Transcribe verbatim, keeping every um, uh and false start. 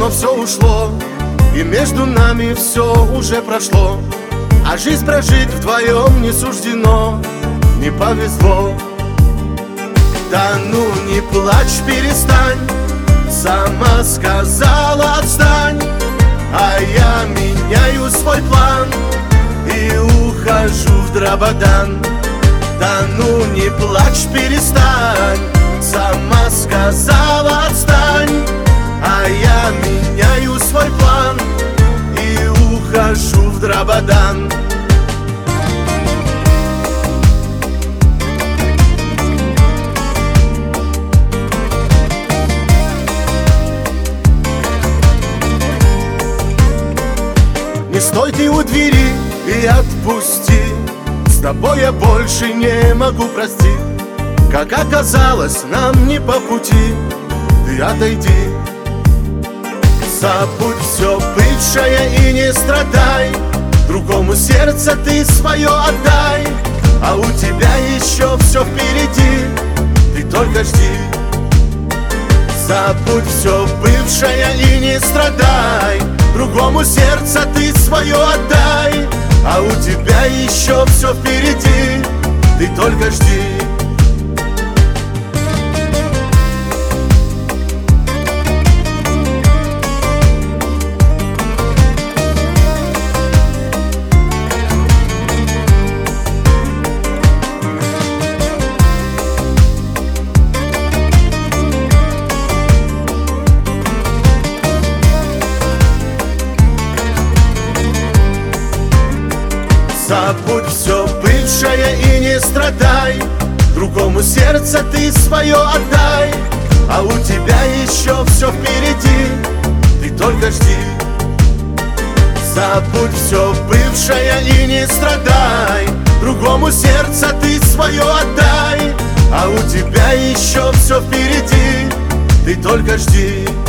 давно все ушло, и между нами все уже прошло. А жизнь прожить вдвоем не суждено, не повезло. Да ну не плачь, перестань, сама сказала отстань. А я меняю свой план и ухожу в Драбадан. Да ну не плачь, перестань, сама сказала отстань. А я меняю свой план и ухожу в Драбадан. Не стой ты у двери и отпусти, с тобой я больше не могу простить. Как оказалось, нам не по пути, ты отойди. Забудь все бывшее и не страдай, другому сердце ты свое отдай. А у тебя еще все впереди, ты только жди. Забудь все бывшее и не страдай, другому сердце ты свое отдай. А у тебя еще все впереди, ты только жди. Забудь все бывшее и не страдай, другому сердце ты свое отдай. А у тебя еще все впереди, ты только жди. Забудь все бывшее и не страдай, другому сердце ты свое отдай. А у тебя еще все впереди, ты только жди.